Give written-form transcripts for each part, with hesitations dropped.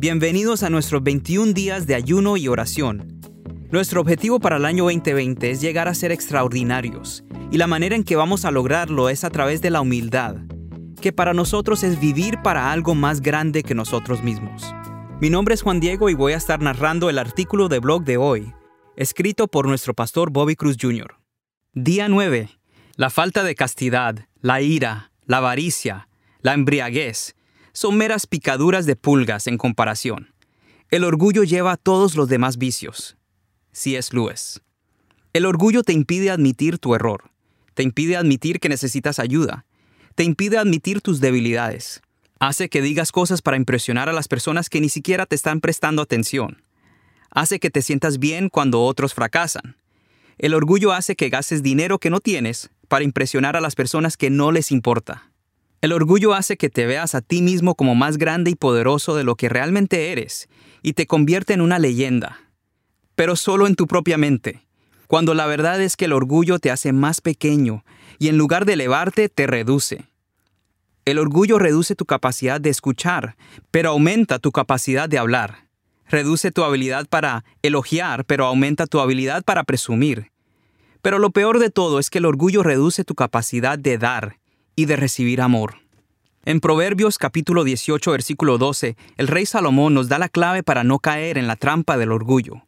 Bienvenidos a nuestros 21 días de ayuno y oración. Nuestro objetivo para el año 2020 es llegar a ser extraordinarios, y la manera en que vamos a lograrlo es a través de la humildad, que para nosotros es vivir para algo más grande que nosotros mismos. Mi nombre es Juan Diego y voy a estar narrando el artículo de blog de hoy, escrito por nuestro pastor Bobby Cruz Jr. Día 9. La falta de castidad, la ira, la avaricia, la embriaguez, son meras picaduras de pulgas en comparación. El orgullo lleva a todos los demás vicios. C.S. Lewis. El orgullo te impide admitir tu error. Te impide admitir que necesitas ayuda. Te impide admitir tus debilidades. Hace que digas cosas para impresionar a las personas que ni siquiera te están prestando atención. Hace que te sientas bien cuando otros fracasan. El orgullo hace que gastes dinero que no tienes para impresionar a las personas que no les importa. El orgullo hace que te veas a ti mismo como más grande y poderoso de lo que realmente eres y te convierte en una leyenda. Pero solo en tu propia mente, cuando la verdad es que el orgullo te hace más pequeño y en lugar de elevarte, te reduce. El orgullo reduce tu capacidad de escuchar, pero aumenta tu capacidad de hablar. Reduce tu habilidad para elogiar, pero aumenta tu habilidad para presumir. Pero lo peor de todo es que el orgullo reduce tu capacidad de dar y de recibir amor. En Proverbios capítulo 18, versículo 12, el rey Salomón nos da la clave para no caer en la trampa del orgullo.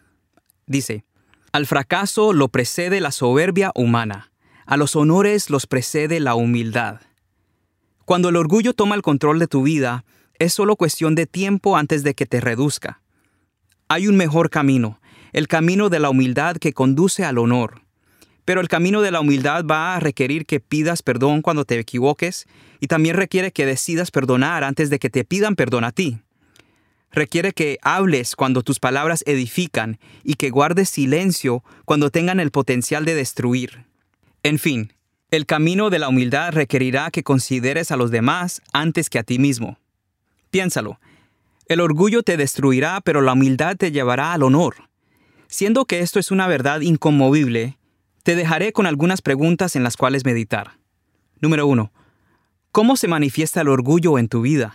Dice, al fracaso lo precede la soberbia humana, a los honores los precede la humildad. Cuando el orgullo toma el control de tu vida, es solo cuestión de tiempo antes de que te reduzca. Hay un mejor camino, el camino de la humildad que conduce al honor. Pero el camino de la humildad va a requerir que pidas perdón cuando te equivoques y también requiere que decidas perdonar antes de que te pidan perdón a ti. Requiere que hables cuando tus palabras edifican y que guardes silencio cuando tengan el potencial de destruir. En fin, el camino de la humildad requerirá que consideres a los demás antes que a ti mismo. Piénsalo. El orgullo te destruirá, pero la humildad te llevará al honor. Siendo que esto es una verdad inconmovible, te dejaré con algunas preguntas en las cuales meditar. Número 1. ¿Cómo se manifiesta el orgullo en tu vida?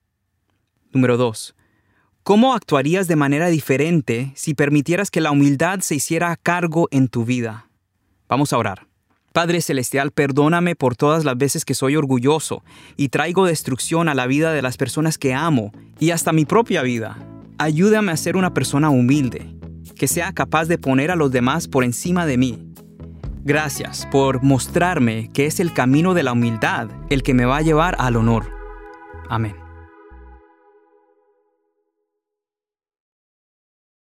Número 2. ¿Cómo actuarías de manera diferente si permitieras que la humildad se hiciera a cargo en tu vida? Vamos a orar. Padre Celestial, perdóname por todas las veces que soy orgulloso y traigo destrucción a la vida de las personas que amo y hasta mi propia vida. Ayúdame a ser una persona humilde, que sea capaz de poner a los demás por encima de mí. Gracias por mostrarme que es el camino de la humildad el que me va a llevar al honor. Amén.